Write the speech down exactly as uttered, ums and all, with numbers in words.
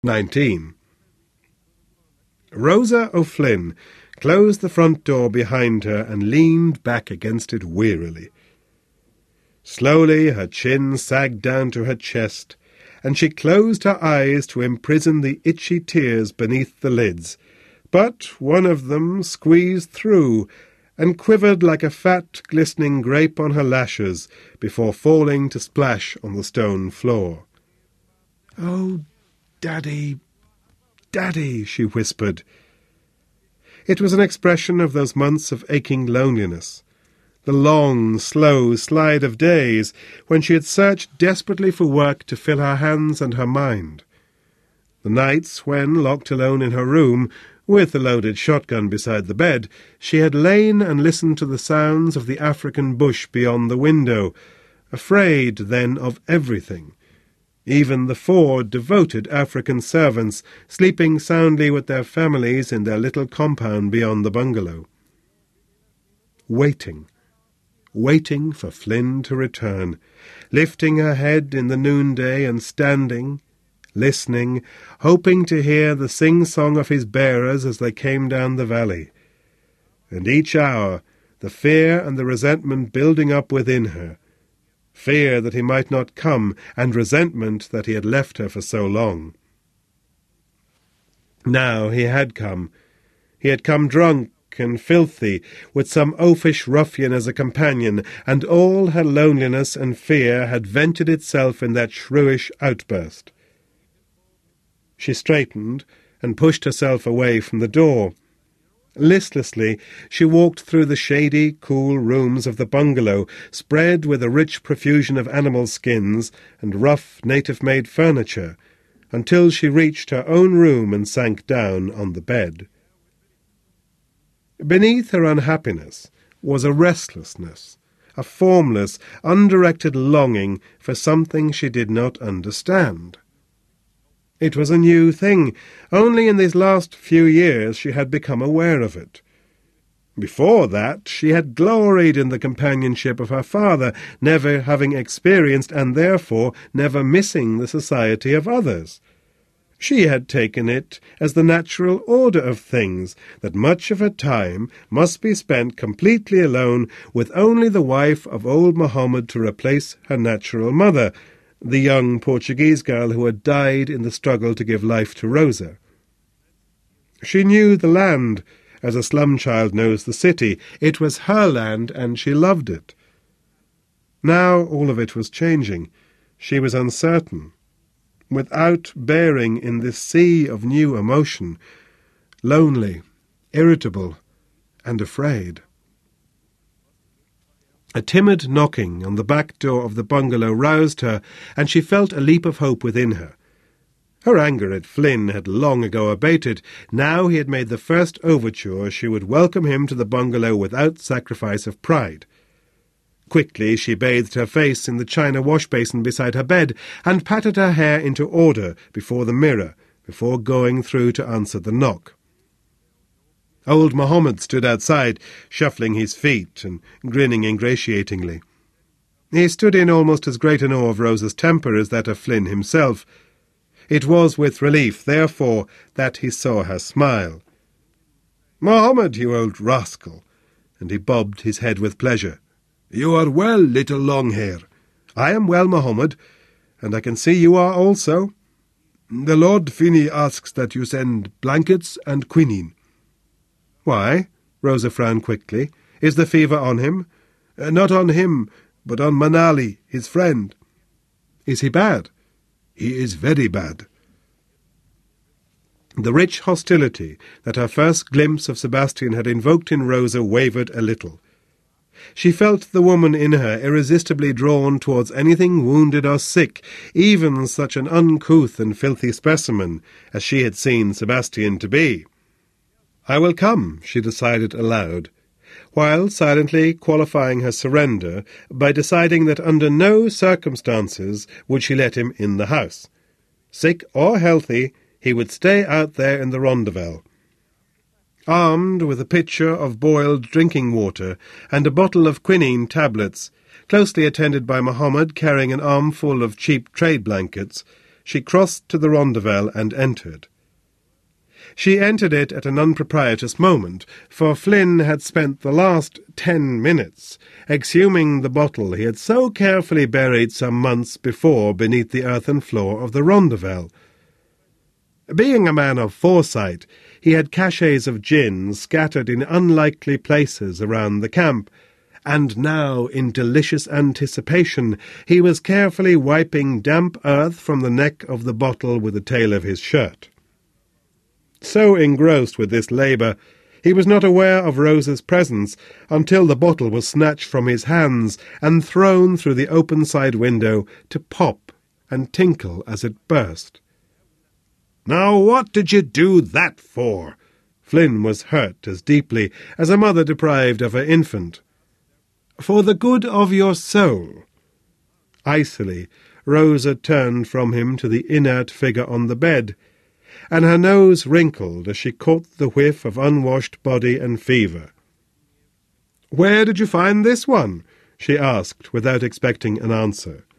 nineteen. Rosa O'Flynn closed the front door behind her and leaned back against it wearily. Slowly her chin sagged down to her chest, and she closed her eyes to imprison the itchy tears beneath the lids, but one of them squeezed through and quivered like a fat, glistening grape on her lashes before falling to splash on the stone floor. "Oh, Daddy, Daddy," she whispered. It was an expression of those months of aching loneliness, the long, slow slide of days when she had searched desperately for work to fill her hands and her mind, the nights when, locked alone in her room, with the loaded shotgun beside the bed, she had lain and listened to the sounds of the African bush beyond the window, afraid then of everything, even the four devoted African servants sleeping soundly with their families in their little compound beyond the bungalow. Waiting, waiting for Flynn to return, lifting her head in the noonday and standing, listening, hoping to hear the sing-song of his bearers as they came down the valley. And each hour the fear and the resentment building up within her, fear that he might not come, and resentment that he had left her for so long. Now he had come. He had come drunk and filthy, with some oafish ruffian as a companion, and all her loneliness and fear had vented itself in that shrewish outburst. She straightened and pushed herself away from the door. Listlessly she walked through the shady, cool rooms of the bungalow, spread with a rich profusion of animal skins and rough, native-made furniture, until she reached her own room and sank down on the bed. Beneath her unhappiness was a restlessness, a formless, undirected longing for something she did not understand. It was a new thing. Only in these last few years she had become aware of it. Before that she had gloried in the companionship of her father, never having experienced and therefore never missing the society of others. She had taken it as the natural order of things, that much of her time must be spent completely alone, with only the wife of old Mohammed to replace her natural mother, the young Portuguese girl who had died in the struggle to give life to Rosa. She knew the land as a slum child knows the city. It was her land, and she loved it. Now all of it was changing. She was uncertain, without bearing in this sea of new emotion, lonely, irritable, and afraid. A timid knocking on the back door of the bungalow roused her, and she felt a leap of hope within her. Her anger at Flynn had long ago abated. Now he had made the first overture she would welcome him to the bungalow without sacrifice of pride. Quickly she bathed her face in the china wash-basin beside her bed, and patted her hair into order before the mirror, before going through to answer the knock. Old Mohammed stood outside, shuffling his feet and grinning ingratiatingly. He stood in almost as great an awe of Rosa's temper as that of Flynn himself. It was with relief, therefore, that he saw her smile. "Mohammed, you old rascal!" and he bobbed his head with pleasure. "You are well, little Longhair." "I am well, Mohammed, and I can see you are also." "The Lord Finney asks that you send blankets and quinine." "Why?" Rosa frowned quickly. "Is the fever on him?" Uh, "Not on him, but on Manali, his friend." "Is he bad?" "He is very bad." The rich hostility that her first glimpse of Sebastian had invoked in Rosa wavered a little. She felt the woman in her irresistibly drawn towards anything wounded or sick, even such an uncouth and filthy specimen as she had seen Sebastian to be. "I will come," she decided aloud, while silently qualifying her surrender by deciding that under no circumstances would she let him in the house. Sick or healthy, he would stay out there in the Rondavel. Armed with a pitcher of boiled drinking water and a bottle of quinine tablets, closely attended by Mohammed carrying an armful of cheap trade blankets, she crossed to the rondavel and entered. She entered it at an unpropitious moment, for Flynn had spent the last ten minutes exhuming the bottle he had so carefully buried some months before beneath the earthen floor of the rondavel. Being a man of foresight, he had cachets of gin scattered in unlikely places around the camp, and now, in delicious anticipation, he was carefully wiping damp earth from the neck of the bottle with the tail of his shirt. So engrossed with this labour, he was not aware of Rose's presence until the bottle was snatched from his hands and thrown through the open side window to pop and tinkle as it burst. "Now what did you do that for?" Flynn was hurt as deeply as a mother deprived of her infant. "For the good of your soul." Icily, Rosa turned from him to the inert figure on the bed, and her nose wrinkled as she caught the whiff of unwashed body and fever. "Where did you find this one?" she asked, without expecting an answer.